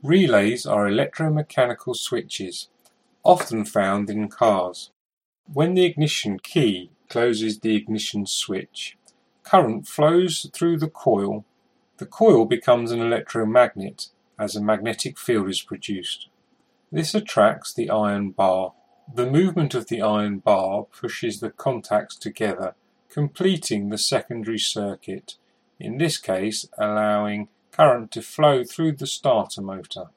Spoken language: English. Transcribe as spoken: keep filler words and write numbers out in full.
Relays are electromechanical switches, often found in cars. When the ignition key closes the ignition switch, current flows through the coil. The coil becomes an electromagnet as a magnetic field is produced. This attracts the iron bar. The movement of the iron bar pushes the contacts together, completing the secondary circuit, in this case allowing current to flow through the starter motor.